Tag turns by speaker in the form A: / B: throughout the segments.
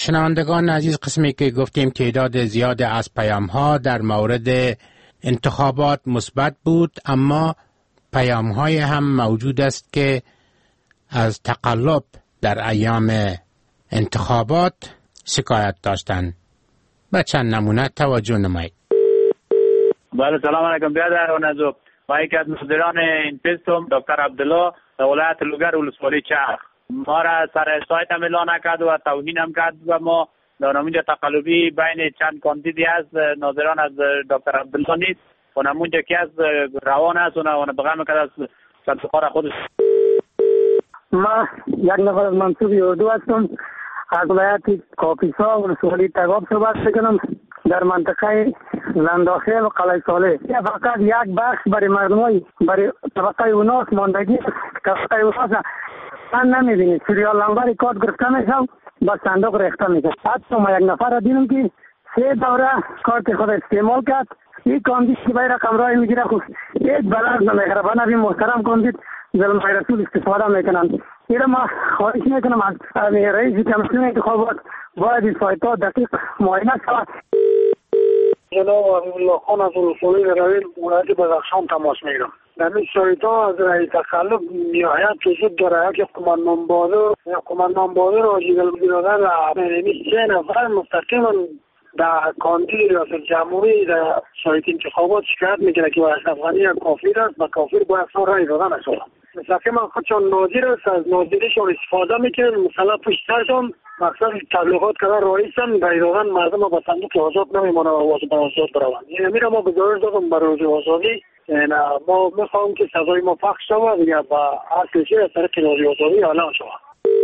A: شنوندگان عزیز، قسمی که گفتیم تعداد زیاد از پیام‌ها در مورد انتخابات مثبت بود، اما پیام‌های هم موجود است که از تقلب در ایام انتخابات شکایت داشتند. به چند نمونه توجه نمایید.
B: بله، سلام علیکم برادر و نزو. ما یکی از مدیران این پیستم دکتر عبدالله در ولایت لوگر ولسوالی چرخ ما را سر سایت هم اعلان کرد و توهین هم کرد و ما در نمونجا تقلبی بین چند کاندیدی از ناظران از دکتر عبدالله نیست و نمونجا که از روان است و بغیر میکرد از صندوقار خودش.
C: ما یک نفر از منصوبی اردو هستم، از ولایت کاپیسا ولسوالی تگاب صحبت میکنم. در منطقه زنداخیل و قلعه صالح فقط یک بخش برای مردمای برای طبقه اوناس ماندگی طبقه اوناس من نمیبینید. سریال نمبر کارت گرفته میشم با صندوق ریخته میشه. حتی ما یک نفر را دیدم که 3 دوره کارت خود استعمال کرد. این کاندید که باید رقم رای میگیره خود یک بلند نمیگره. بنابراین محترم کاندید ظلم رسول استفاده میکنند. ایره ما خواهش میکنم از رئیس کمیسیون انتخابات باید این سایت ها دقیق معاینه شود.
D: جناب الله خان از ولسوالی رویل ولایت بدخشان تماس میگیرم. در این سایت ها از رای تقلب نهایت وجود داره که قماندان بازار راجع برادر نمیشه 3 نفر مستقیما در کاندید ریاست جمهوری در سایت انتخابات شکایت میکنه که اشرف غنی کافر است و کافر باید رای دادن است. مستقیما خودشان ناظر است، از ناظریشان استفاده میکنن، مثلا پشت سرشان مقصد تبلیغات کردن رئیسن رای دادن مردم با صندوق آزاد نمیمونه و واسه آزاد بروند. این میره ما گزارش دادم برای روز آزادی. ما میخوایم که سزای ما پخش شود یا با اصلشه از طریق روز آزادی اعلام شود.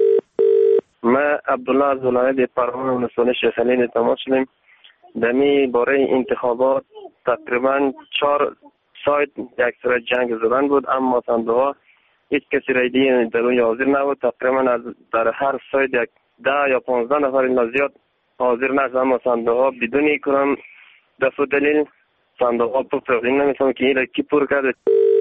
E: ما عبدالله از ولایت پروان ولسوالی شیخ علی تماس شدیم. دمی باره انتخابات تقریبا 4 سایت یک سر جنگ زدن بود، اما صندوق هیچ کسی رای دیگه در اون حاضر نبود. تقریبا در هر سایت 10 یا 15 نفر این زیاد حاضر نشد، اما صندوق بدون کنم دفع دلیل صندوق پر نمی‌فهمم که این کی پر کرده.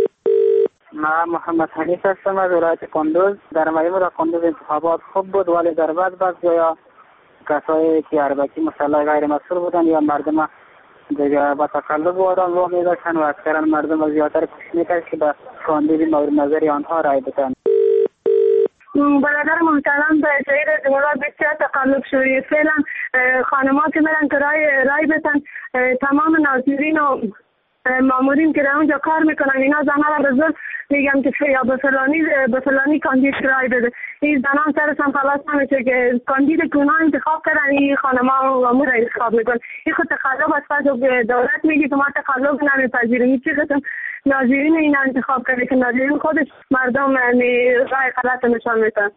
C: من محمد حنیف هستم از ولایت کندوز. در مجموع کندوز انتخابات خوب بود، ولی در بعض جاها کسایی که اربکی مسلح غیر مسئول بودن یا مردم دیگه با تقلب آدم رو می‌داشتن و اکثرا مردم زیادتر کوشش می‌کرد که به کاندید مورد نظر آنها رای بدن.
F: برادر محترم به جهیر جمهورات بسیار تقلب شوی. فعلا خانم‌ها که میرن که رای بدن، تمام ناظرین و مامورین که در اونجا کار میکنن اینا زنها را رزول میگن که یا به فلانی کاندید رای بده. این زنان سرشان خلاص نمیشه که کاندید که اونا انتخاب کردن این خانم‌ها و مامور انتخاب میکن. این خود تقلب است. پس دولت میگه که ما تقلب نمیپذیریم. این چه قسم ناظرین اینا انتخاب کرده که ناظرین خودش مردم رای غلط نشان میدن.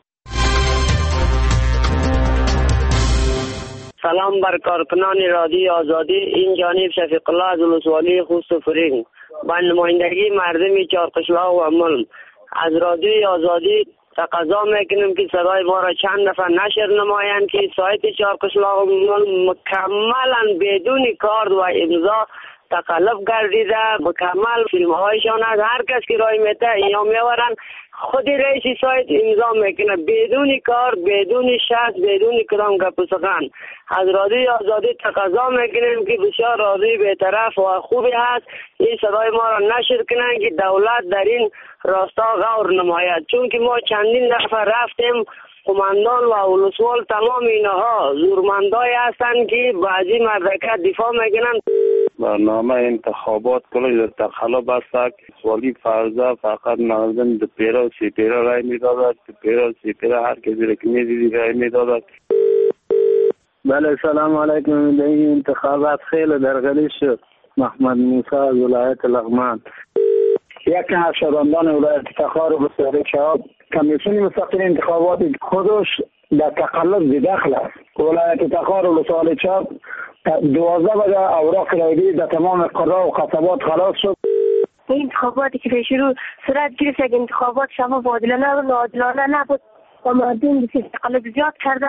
G: سلام بر کارکنان رادیو آزادی. این جانب شفیق الله از ولسوالی خوست و فرینگ با نمایندگی مردم چهارقشلاق و ملم از رادیو آزادی تقاضا میکنیم که صدای ما را چند دفعه نشر نمایند که سایت چهارقشلاق و ملم مکملا بدون کارت و امضا تقلب گردیده. مکمل فیلم هایشان از هر کس که رای میته اینا میورن خود رئیس سایت امضا میکنه بدون کار، بدون شخص، بدون کدام گپ و سخن. از رادیو آزادی تقاضا میکنیم که بسیار رادیو بی‌طرف و خوبی هست، این صدای ما را نشر کنن که دولت در این راستا غور نماید. چون که ما چندین دفعه رفتیم، قماندان و ولسوال تمام اینها زورمندای هستند که بعضی مردکت دفاع میکنن.
E: برنامه انتخابات کلی در تقلب است. ولی فرضا فقط مردم دو پیرا و 3 پیرا رای میدادد، 2 پیرا و 3 پیرا هر کسی را که میدیدی رای میدادد.
C: بله سلام علیکم. در این انتخابات خیلی درگلی شد. محمد موسی از ولایت لغمان. یکی از شهروندان ولایت تخار و بسیاری شهاب کمیسیون مستقل انتخابات خودش در تقلب داخل است. ولایت تخار و ولسوالی چهار 12 بجه اوراق رایگیری در تمام قرا و قصبات خلاص شد.
F: این انتخاباتی که به شروع صورت گرفت یک انتخابات شفاف و عادلانه نبود و مردم تقلب زیاد کردن.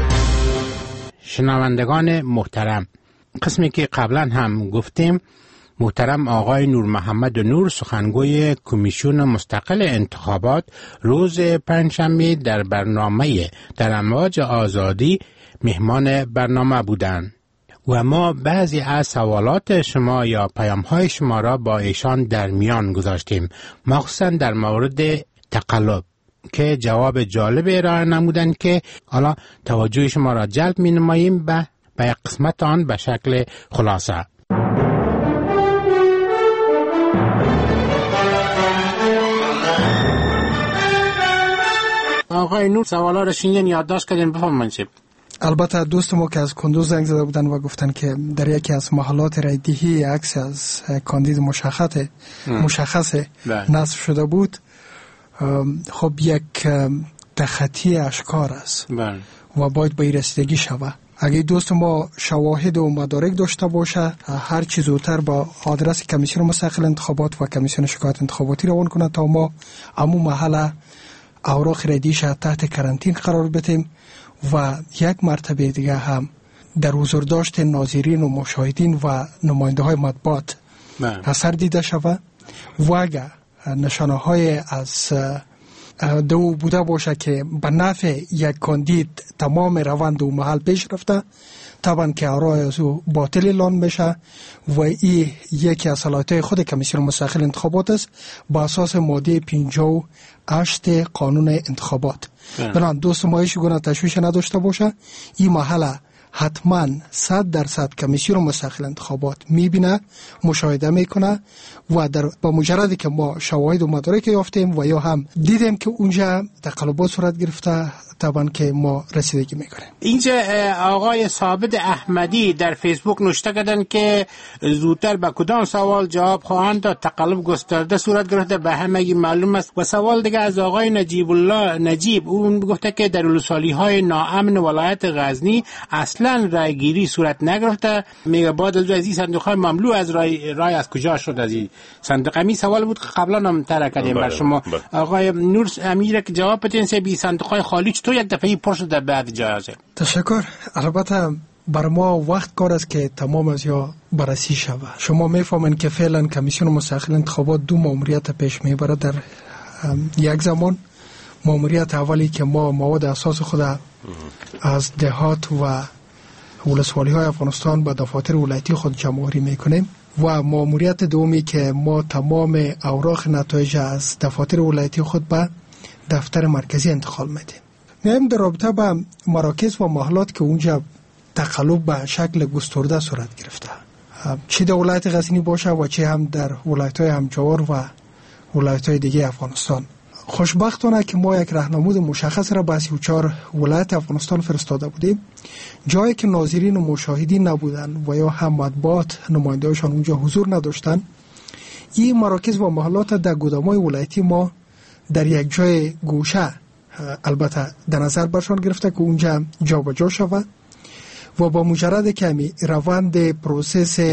A: شنوندگان محترم، قسمی که قبلا هم گفتیم محترم آقای نور محمد نور سخنگوی کمیسیون مستقل انتخابات روز پنجشنبه در برنامه در امواج آزادی مهمان برنامه بودند و ما بعضی از سوالات شما یا پیام‌های شما را با ایشان در میان گذاشتیم، مخصوصا در مورد تقلب که جواب جالب ارائه نمودند که حالا توجه شما را جلب می‌نماییم به قسمت آن به شکل خلاصه. آقای نور سوالا را شنیدین، یادداشت کردین، بفرمایید.
H: البته دوست ما که از کندوز زنگ زده بودن و گفتن که در یکی از محلات رایدهی عکس از کاندید مشخص نصب شده بود. خب یک تخطی اشکار است و باید به رسیدگی شود. اگه دوست ما شواهد و مدارک داشته باشه، هر چیز زودتر با آدرس کمیسیون مستقل انتخابات و کمیسیون شکایت انتخاباتی روان کنه تا ما امو محل اوراق رایدیش تحت کرانتین قرار بدیم و یک مرتبه دیگه هم در حضور داشت ناظرین و مشاهدین و نماینده های مطبوعات اثر دیده شود و اگر نشانه های از دو بوده باشه که به نفع یک کاندید تمام روند و محل پیش رفته، طبعا که آرای از او باطل اعلان میشه و این یکی از صلاحیت‌های خود کمیسیون مستقل انتخابات است با اساس ماده 58 قانون انتخابات. بنابراین دوست ما هیچ گونه تشویش نداشته باشه، این محل حتما 100% کمیسیون مستقل انتخابات میبینه، مشاهده میکنه و با مجردی که ما شواهد و مدارک یافتیم و یا هم دیدیم که اونجا تقلبات صورت گرفته، طبعا که ما رسیدگی میکنیم.
A: اینجا آقای ثابت احمدی در فیسبوک نوشته کردن که زودتر به کدام سوال جواب خواهند داد، تقلب گسترده صورت گرفته به همگی معلوم است. و سوال دیگه از آقای نجیب، اون گفته که در ولسوالی‌های ناامن ولایت غزنی اصلا رای گیری صورت نگرفته، میگه بعد از این صندوق‌های مملو از رای از کجا شد از این صندوق؟ می سوال بود که قبلا هم طرح کردیم بر شما. آقای نور امیر که جواب بدین سه بی صندوق‌های خالی تو یک دفعه پر شده بعد جایزه.
H: تشکر. البته بر ما وقت کار است که تمام از یا بررسی شود. شما میفهمین که فعلا کمیسیون مستقل انتخابات دو ماموریت پیش میبره در یک زمان. ماموریت اولی که ما مواد اساس خود از دهات و ولسوالی های افغانستان به دفاتر ولایتی خود جمع‌آوری میکنیم و ماموریت دومی که ما تمام اوراق نتایج از دفاتر ولایتی خود به دفتر مرکزی انتقال میدیم. میایم در رابطه با مراکز و محلات که اونجا تقلب به شکل گسترده صورت گرفته، چه در ولایت غزنی باشه و چه هم در ولایت‌های همجوار و ولایت‌های دیگه افغانستان. خوشبختانه که ما یک راهنمود مشخص را به 34 ولایت افغانستان فرستاده بودیم، جایی که ناظرین و مشاهدین نبودن و یا هم مطبوعات نماینده‌هاشان اونجا حضور نداشتن، این مراکز و محلات در گودام‌های ولایتی ما در یک جای گوشه البته در نظر برشان گرفته که اونجا جابجا شود و با مجرد کمی روند پروسس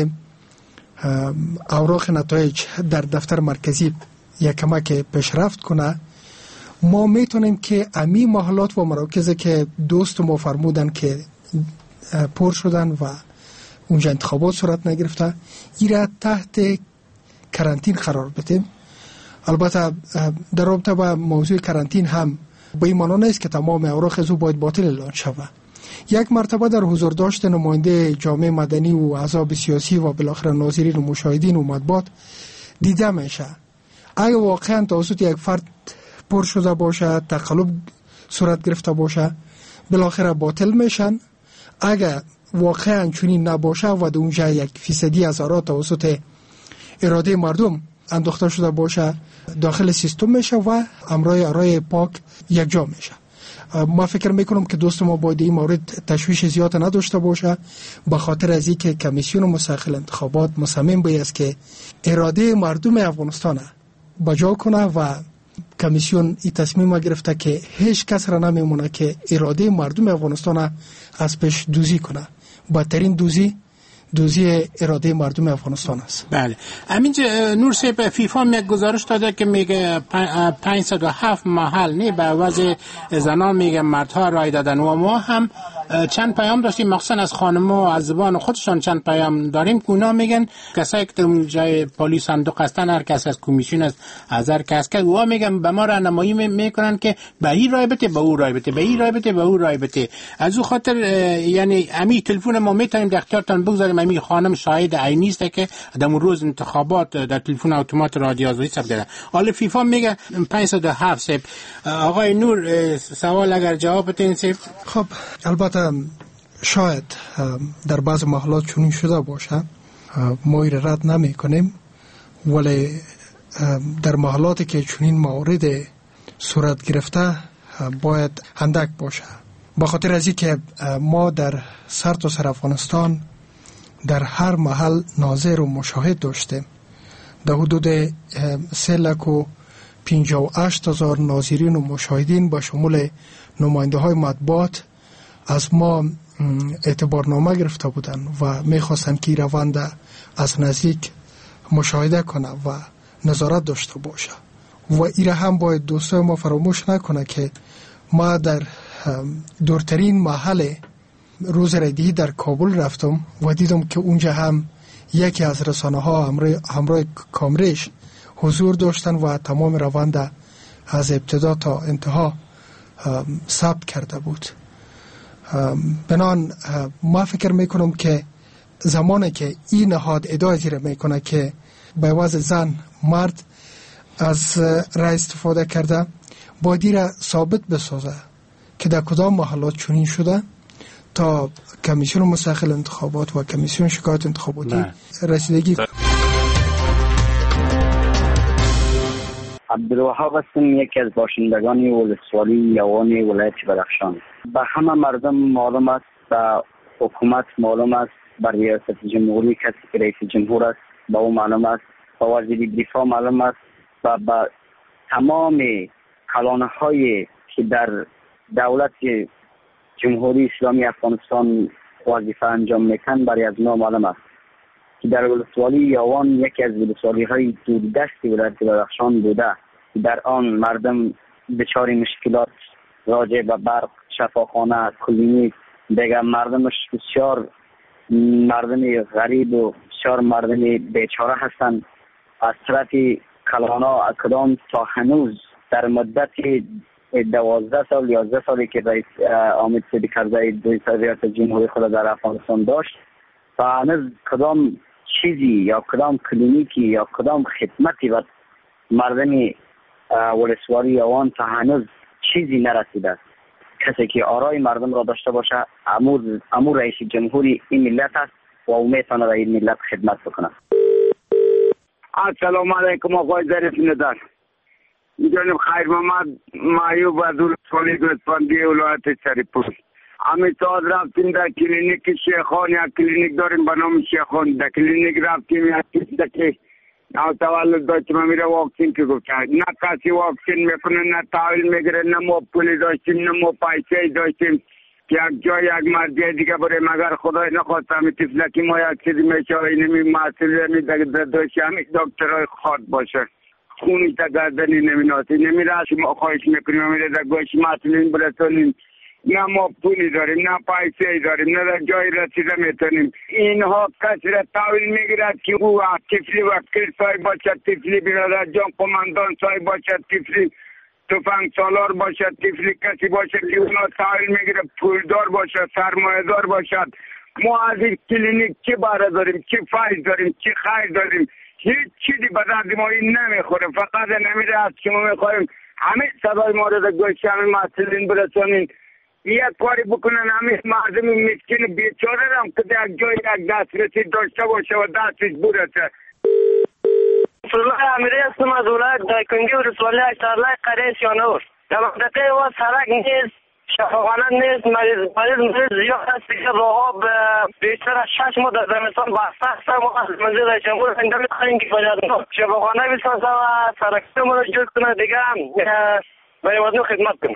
H: اوراق نتایج در دفتر مرکزی یک کمک پیشرفت کنه، ما میتونیم که امی محلات و مراکز که دوست ما فرمودن که پر شدن و اونجا انتخابات صورت نگرفته، این را تحت کرانتین قرار بدیم. البته در رابطه با موضوع کرانتین هم به این معنی نیست که تمام اوراق از او باید باطل اعلان شود. یک مرتبه در حضور داشت نماینده جامعه مدنی و احزاب سیاسی و بالاخره ناظرین و مشاهدین و مطبوعات دیده میشه اگه واقعا توسط یک فرد پر شده باشه، تقلب صورت گرفته باشه، بالاخره باطل میشن. اگه واقعا چنین نباشه و در اونجا 1% از آرا توسط اراده مردم انداخته شده باشه، داخل سیستم میشه و امرای آرای پاک یک جا میشه. ما فکر میکنم که دوست ما باید این مورد تشویش زیاد نداشته باشه، به خاطر از اینکه کمیسیون مستقل انتخابات مصمم است که اراده مردم افغانستان بجا کنه و کمیسیون این تصمیم گرفته که هیچ کس را نمیمونه که اراده مردم افغانستان از پیش دوزی کنه. بدترین دوزی اراده مردم افغانستان است.
A: بله. همینجا نور صاحب فیفا یک گزارش داده که میگه 507 محل نه به عوض زنان میگه مردها رای دادن و ما هم چند پیام داشتیم، مخصوصا از خانم‌ها از زبان خودشان چند پیام داریم که اونا میگن کسایی که در جای پلیس صندوق هستن، هر کس از کمیسیون از هر کس که اونا میگن به ما راهنمایی میکنن که به این راه بده، به اون راه بده، به این راه بده، به اون راه بده. از او خاطر یعنی امی تلفن ما میتونیم در اختیارتان بگذاریم. امی خانم شاهد عینی است که در روز انتخابات در تلفن اتومات رادیو آزادی ثبت کرده. حالا فیفا میگه 507. آقای نور سوال اگر جواب بدین.
H: خب البته شاید در بعض محلات چنین شده باشه، ما این رد نمی کنیم، ولی در محلاتی که چنین موارد صورت گرفته باید اندک باشه. به خاطر از اینکه ما در سرتاسر افغانستان در هر محل ناظر و مشاهد داشتیم. در حدود 3,58,000 ناظرین و مشاهدین با شمول نماینده های مطبوعات از ما اعتبارنامه گرفته بودن و میخواستن که روند از نزدیک مشاهده کنه و نظارت داشته باشه. و ایره هم باید دوستای ما فراموش نکنه که ما در دورترین محل روز ردیهی در کابل رفتم و دیدم که اونجا هم یکی از رسانه ها همراه کامرش حضور داشتن و تمام روند از ابتدا تا انتها ثبت کرده بود. بنان ما فکر میکنم که زمانی که این نهاد ادعای زیر میکنه که به وضع زن مرد از رای استفاده کرده، باید را ثابت بسازه که در کدام محلات چنین شده تا کمیسیون مستقل انتخابات و کمیسیون شکایت انتخاباتی رسیدگی.
I: عبدالوهاب هستم، یکی از باشندگان ولسوالی یوان ولایت بدخشان. به همه مردم معلوم است، به حکومت معلوم است، به ریاست جمهوری کسی که رئیس جمهور است به او معلوم است، به وزیر دفاع معلوم است و به تمام کلانه های که در دولت جمهوری اسلامی افغانستان وظیفه انجام میکنند برای از ما معلوم است که در ولسوالی یوان یکی از ولسوالی های دوردست ولایت بدخشان بوده. در آن مردم دچار مشکلات راجع به برق، شفاخانه، کلینیک، دیگر مردمش بسیار مردم غریب و بسیار مردم بیچاره هستند. از طرف کلانا اقدام تا هنوز در مدت 12 سال 11 سالی که رئیس حامد صدیق‌زی دوی ریاست جمهوری خود در افغانستان داشت تا هنوز کدام چیزی یا کدام کلینیکی یا کدام خدمتی و مردم ولسوالی یوان تا هنوز چیزی نرسیده است. کسی که آرای مردم را داشته باشه امور رئیس جمهوری این ملت است و او میتونه در این ملت خدمت بکنه.
J: السلام علیکم آقای ظریف ندار. جناب خیر محمد معیوب از ولسوالی گوسفندی ولایت سریپور. همین ساعت رفتیم در کلینیک شیخان، یک کلینیک داریم به نام شیخان. در کلینیک رفتیم یک کسی که نو تولد داشتیم میره واکسین که گفت نه کسی واکسین میکنه، نه تحویل میگیره، نه ما پولی داشتیم، نه ما پیسه داشتیم که یک جای یک مرد دیگه برای مگر خدای نخواست همین تفلکی ما یک چیزی میشه اینمی محصولی همی داشتی همین دکترهای خواد باشه خونی تا گردنی نمیناسی نمیره ما خواهش میکنیم همیره در گوش محصولین برسونیم. نه ما پولی داریم، نه پیسه داریم، نه در جای رسیده میتونیم. اینها کسی را تحویل میگیرد که او تفلی وکیل صاحب باشد، تفلی برادر جان قماندان صاحب باشد، تفلی تفنگ سالار باشد، تفلی کسی باشد که اونا تحویل میگیره، پولدار باشد، سرمایه‌دار باشد. ما از این کلینیک چه باره داریم، چه فایده داریم، چه خیر داریم؟ هیچ چیزی به درد ما این نمیخوره. فقط نمیره از شما میخوایم همه صدای ما رو در گوش همین مسئولین برسونین، یک کاری بکنن همین مردم مسکین بیچاره هم که در یک جای یک دسترسی داشته باشه و دستش برسه.
G: الله امیری هستم از ولایت دایکنگی ولسوالی اشترلای قریه سیانور. در منطقه و سرک نیست، شفاخانه نیست، مریض زیاد هست که راها بیشتر از 6 ماه در زمستان بسته هست. ما از منزل رئیس جمهور خنده میخواهیم که باید شفاخانه بسازه و سرکتی ما رو جز کنه دیگه برای مردم خدمت کنه.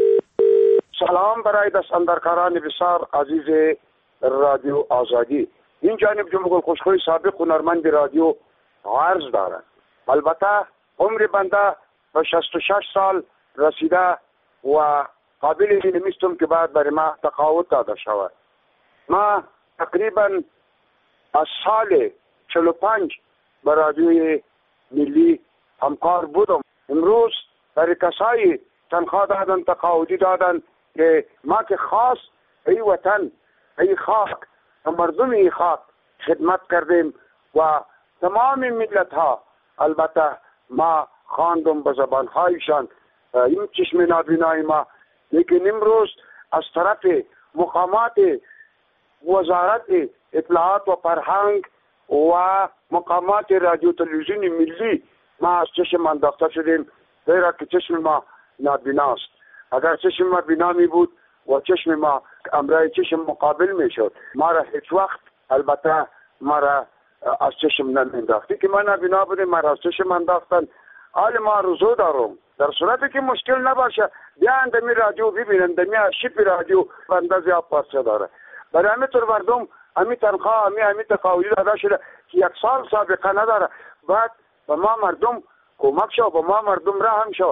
K: سلام برای دستاندرکاران بسیار عزیز رادیو آزادی. این جانب جمهور خوشخوی سابق هنرمند رادیو عرض دارد. البته عمر بنده به 66 سال رسیده و قابل این نیستم که بعد برای ما تقاعد داده شود. ما تقریبا از سال 45 با رادیوی ملی همکار بودم. امروز برای کسایی تنخواه دادن، تقاعدی دادن که ما که خاص ای وطن، ای خاک، مردم ای خاک خدمت کردیم و تمام ملت ها البته ما خواندم به زبانهایشان این چشم نابینای ما. لیکن امروز از طرف مقامات وزارت اطلاعات و فرهنگ و مقامات رادیو تلویزیون ملی ما از چشم انداخته شدیم، زیرا که چشم ما نابیناست. اگر چشم ما بینا می بود و چشم ما امرای چشم مقابل می شد، ما را هیچ وقت البته ما را از چشم نمینداختی که ما نابینا بودیم، ما را از چشم انداختن. حال ما روزو دارم در صورتی که مشکل نباشه بیان دمی رادیو ببینن، دمی شیپ رادیو اندازه پارچه داره. برای همینطور مردم همی تنخواه همی تقاعدی داده شده که 1 سال سابقه نداره. بعد به ما مردم کمک شو، به ما مردم رحم شو.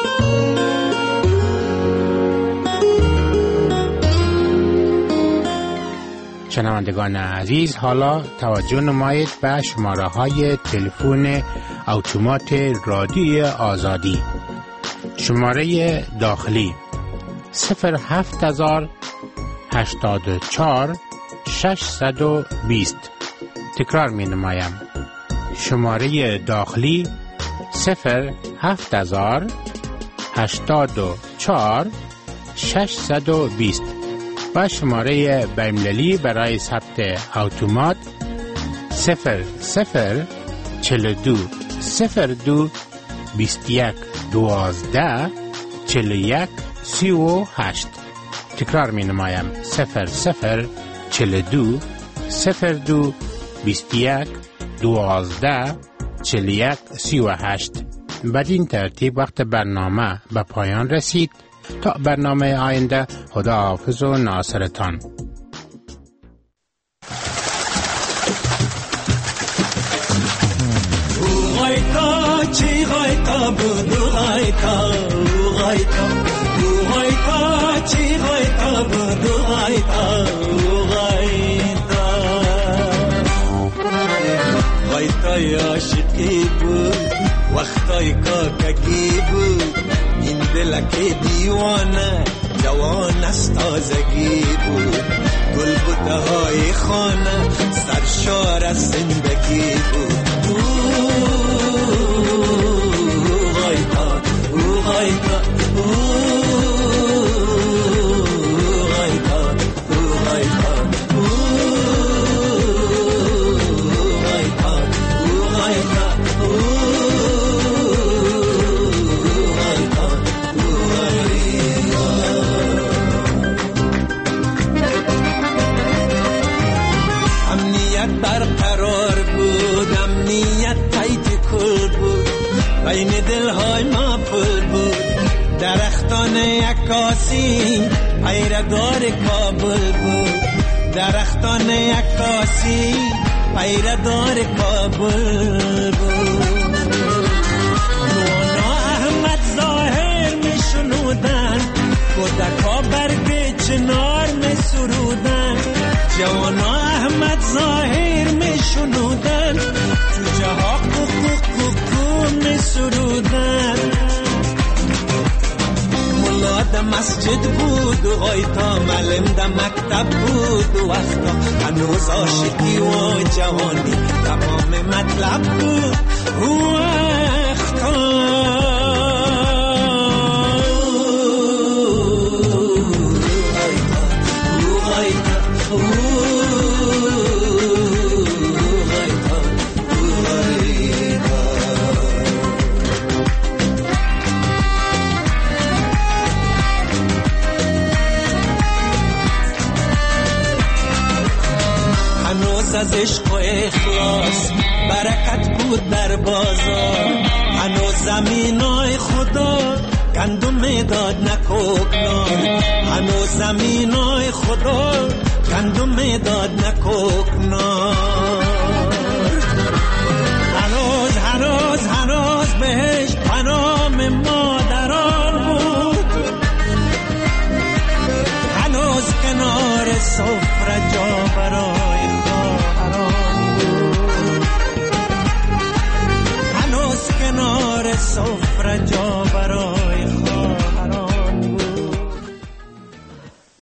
A: شنوندگان عزیز، حالا توجه نمایید به شماره های تلفن اتومات رادیوی آزادی. شماره داخلی 07084 620. تکرار می نمایم. شماره داخلی 07084 620 و شماره بین‌المللی برای ثبت اتومات 0042 02 21 12 41 38. تکرار می نمایم 0042 02 21 12 41 38. بدین ترتیب وقت برنامه به پایان رسید. تا برنامه آینده، خداحافظ و ناصرتان.
L: وقتای کاکگی بود این دلک دیوانه جوان از تازگی بود. گل بوته های خانه سرشار از زندگی بود. غایتا غایتا بین دلهای ما پر بود. درختان عکاسی پیردار کابل بود. درختان عکاسی پیردار کابل بود. نونا احمد ظاهر می شنودن، کودکا برگ چنار می سرودن. جوانا احمد ظاهر می شنودن، جوجه ها می سرودن. ملا ده مسجد بود و غایتا معلم ده مکتب بود و وقتا هنوز عاشقی و جوانی تمام مطلب بود و وقتا از عشق و اخلاص برکت بود در بازار. هنوز زمینای خدا گندم داد نکوکنار. هنوز زمینای خدا گندم داد نکوکنار. هنوز بهش پنام مادران بود. سفره جا برا